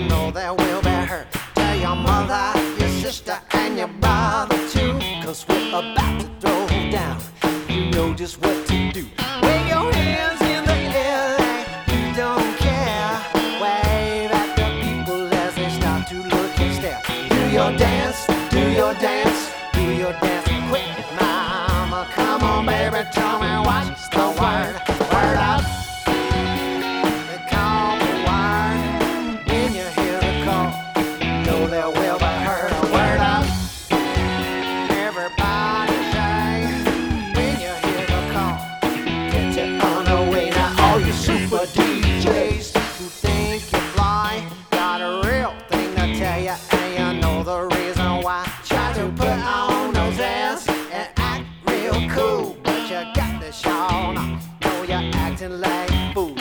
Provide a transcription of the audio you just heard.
know there will be hurt. Tell your mother, your sister, and your brother too, 'cause we're about to throw down. You know just what to do. Wave your hands in the air like you don't care. Wave at the people as they start to look and stare. Do your dance, do your dance, do your dance quick, mama. Come on, baby, tell me what's the word. Word up. They call the word. When you hear the call, know there will be heard. Word up. Everybody say, when you hear the call, get you on the way. Now all you super DJs who think you fly, got a real thing to tell you, and you know the reason why. Try to put on those airs and act real cool, but you got the show on. Know you're acting like a fool.